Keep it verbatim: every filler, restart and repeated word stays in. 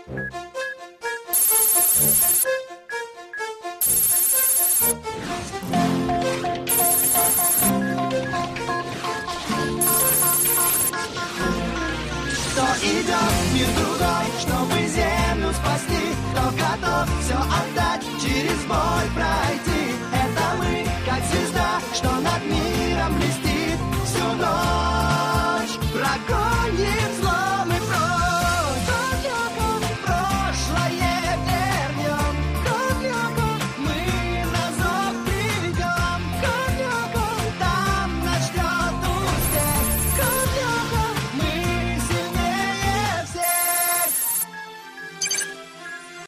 Кто идет мир другой, чтобы землю спасти, кто готов все отдать, через боль пройти. Это мы, как звезда, что над миром